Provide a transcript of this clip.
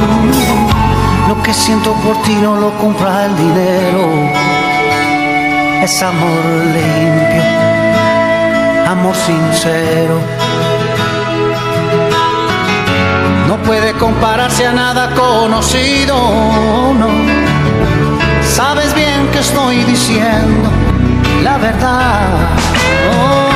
Lo que siento por ti no lo compra el dinero. Es amor limpio, amor sincero. No puede compararse a nada conocido, no. Sabes bien que estoy diciendo la verdad. Oh.